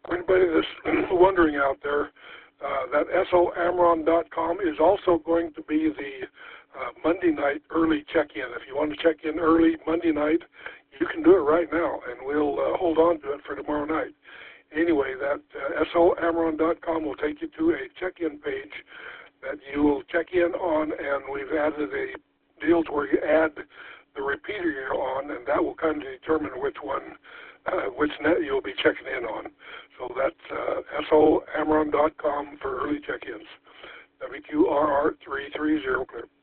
For anybody that's wondering out there, that SOAmron.com is also going to be the Monday night early check-in. If you want to check in early Monday night, you can do it right now, and we'll hold on to it for tomorrow night. Anyway, that SOAmron.com will take you to a check-in page that you will check in on, and we've added a deal to where you add the repeater you're on, and that will kind of determine which net you'll be checking in on. So that's SOAmron.com for early check-ins. WQRR 330 clear.